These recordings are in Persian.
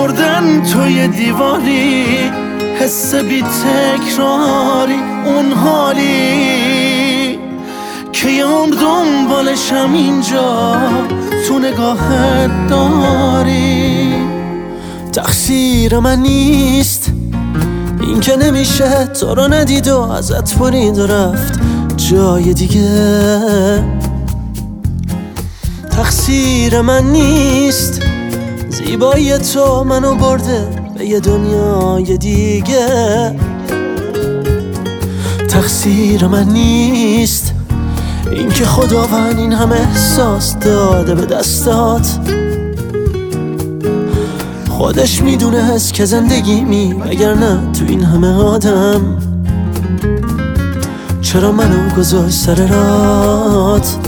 مردن توی دیواری، حس بی تکراری، اون حالی که یه عمر دنبالشم اینجا تو نگاهت داری. تقصیر من نیست این که نمیشه تو رو ندید و ازت برید و رفت جای دیگه. تقصیر من نیست زیبایی تو منو برده به یه دنیای دیگه. تقصیر من نیست این که خداوند این همه احساس داده به دستات. خودش میدونست که زندگیمی وگرنه تو این همه آدم چرا منو گذاشت سر رات.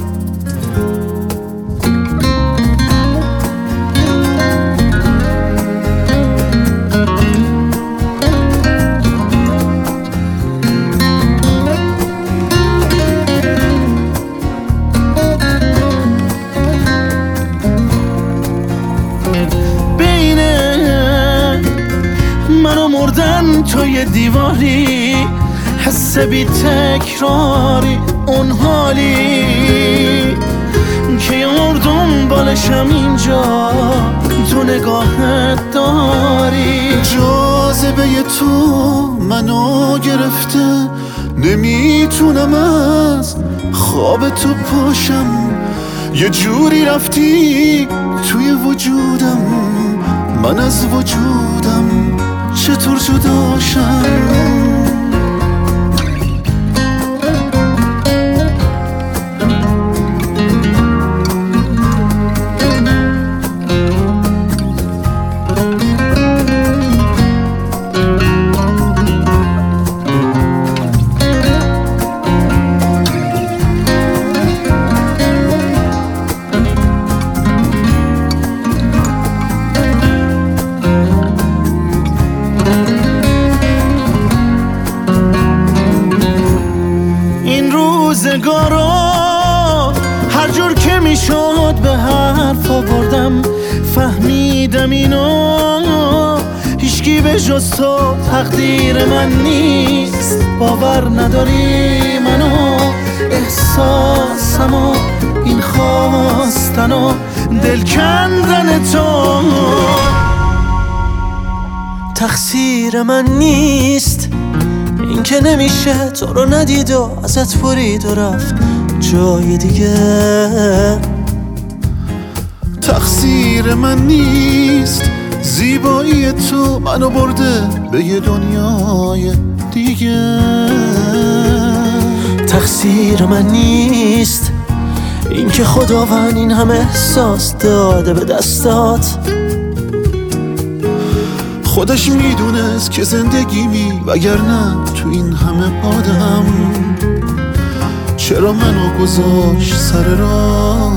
منو مردن توی دیواری، حس بی تکراری، اون حالی که یه عمر دنبالشم اینجا تو نگاهت داری. جاذبه تو منو گرفته، نمیتونم از خواب تو پاشم. یه جوری رفتی توی وجودم، من از وجودم چطور جداشم؟ روزگارا هر جور که میشد به حرف آوردم، فهمیدم اینو هیچکی به جز تو تقدیر من نیست. باور نداری منو، احساسمو، این خواستن و دل کندن تو. تقصیر من نیست این که نمیشه تو رو ندید و ازت برید و رفت جای دیگه. تقصیر من نیست زیبایی تو منو برده به یه دنیای دیگه. تقصیر من نیست این که خداوند این همه احساس داده به دستات. خودش میدونست که زندگیمی وگرنه تو این همه آدم چرا منو گذاشت سر راه.